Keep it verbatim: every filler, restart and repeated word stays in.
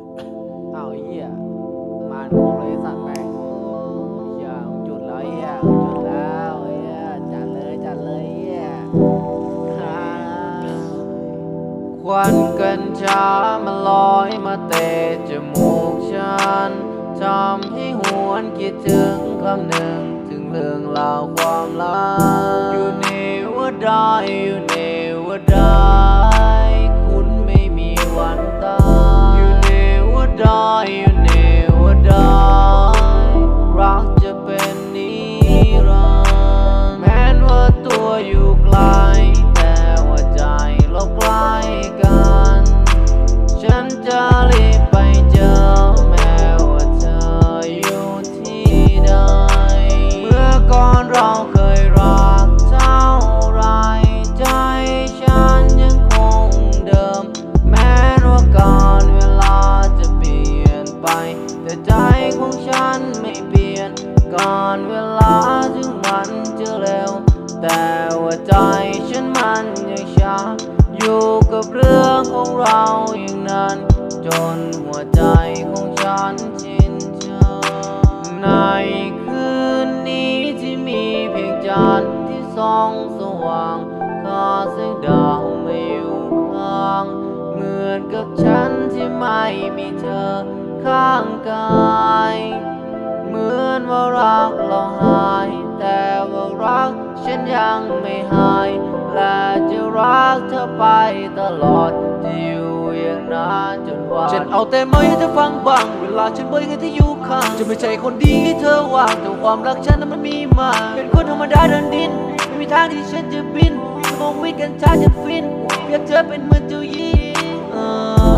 อ้าวเหี้ยมาโคงเลยสัตว์แม่งเหี้ยจุดแล้วเหี้ยจุดแล้วเหี้ยจัดเลยจัดเลยเหี้ยควันกัญชามันลอยมาเตะจมูกฉันทำให้หวนคิดถึงคำหนึ่งถึงเรื่องราวความรัก You never die You never die คุณไม่มีวันตาย You never die You never die รักจะเป็นนิรันดร์แม้ว่าตัวอยู่ไกลแต่ว่าใจเราใกล้กันฉันจะรีบไปเจอแม้ว่าเธออยู่ที่ใดเมื่อก่อนเราเคยรักเท่าไรใจฉันยังคงเดิมแม้ว่าการเวลาจะเปลี่ยนไปแต่ใจของฉันไม่เปลี่ยนการเวลาถึงมันจะเร็วแต่ว่าใจฉันมันยังช้าอยู่กับเรื่องของเราอย่างนั้นจนหัวใจของฉันชินชาในคืนนี้ที่มีเพียงจันทร์ที่ส่องสว่างข้าแสงดาวไม่อยู่ข้างเหมือนกับฉันที่ไม่มีเธอข้างกายเหมือนว่ารักเราหายแต่ว่ารักฉันยังไม่หายและจะรักเธอไปตลอดจะอยู่อย่างนั้นจนวันฉันเอาแต่ไม่ให้เธอฟังบ้างเวลาฉันเบื่อให้เธออยู่ข้างจะไม่ใช่คนดีให้เธอว่างแต่ความรักฉันนั้นมันมีมาเป็นคนธรรมดาเดินดินไม่มีทางที่ฉันจะบินมองวิกันชาฉันฟินเปรียบเธอเป็นเหมือนเจ้าหญิง